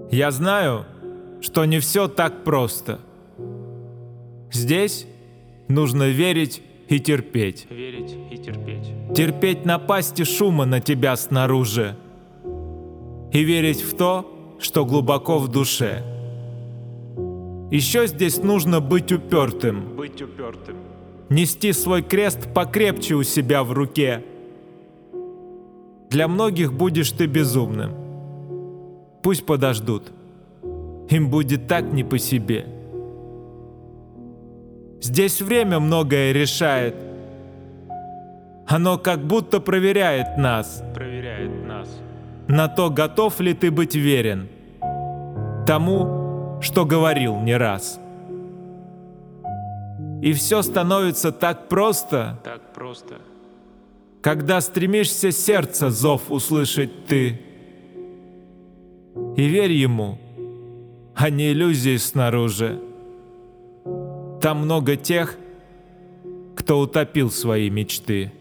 Я знаю, что не все так просто. Здесь нужно верить и терпеть. Верить и терпеть. Терпеть напасти шума на тебя снаружи. И верить в то, что глубоко в душе. Еще здесь нужно быть упертым. Быть упертым. Нести свой крест покрепче у себя в руке. Для многих будешь ты безумным. Пусть подождут. Им будет так не по себе. Здесь время многое решает. Оно как будто проверяет нас. Проверяет нас. На то, готов ли ты быть верен тому, что говорил не раз. И все становится так просто, Так просто. когда стремишься сердца зов услышать ты. И верь ему, а не иллюзии снаружи. Там много тех, кто утопил свои мечты.